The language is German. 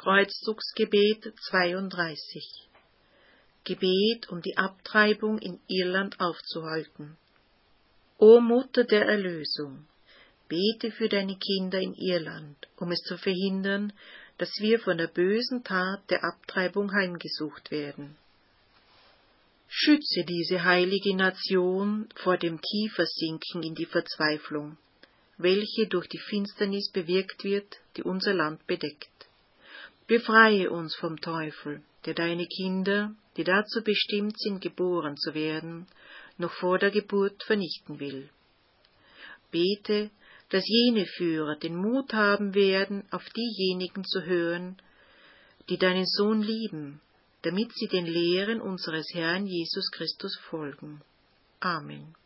Kreuzzugsgebet 32. Gebet, um die Abtreibung in Irland aufzuhalten. O Mutter der Erlösung, bete für deine Kinder in Irland, um es zu verhindern, dass wir von der bösen Tat der Abtreibung heimgesucht werden. Schütze diese heilige Nation vor dem Tiefersinken in die Verzweiflung, welche durch die Finsternis bewirkt wird, die unser Land bedeckt. Befreie uns vom Teufel, der deine Kinder, die dazu bestimmt sind, geboren zu werden, noch vor der Geburt vernichten will. Bete, dass jene Führer den Mut haben werden, auf diejenigen zu hören, die deinen Sohn lieben, damit sie den Lehren unseres Herrn Jesus Christus folgen. Amen.